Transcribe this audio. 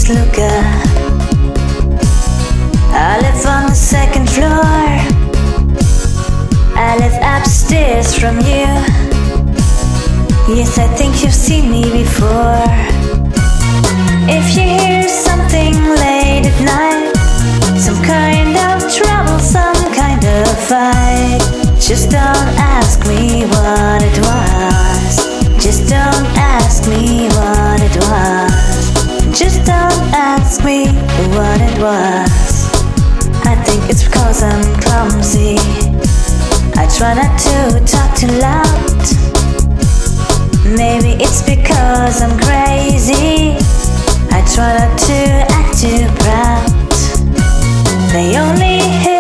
just look up. I live on the second floor. I live upstairs from you. Yes, I think you've seen me before. If you hear something late at night, some kind of trouble, some kind of fight, just don't ask me what it was. Just don't ask me what it was. Just don't ask me what it was. I think it's because I'm clumsy. I try not to talk too loud. Maybe it's because I'm crazy. I try not to act too proud. They only hear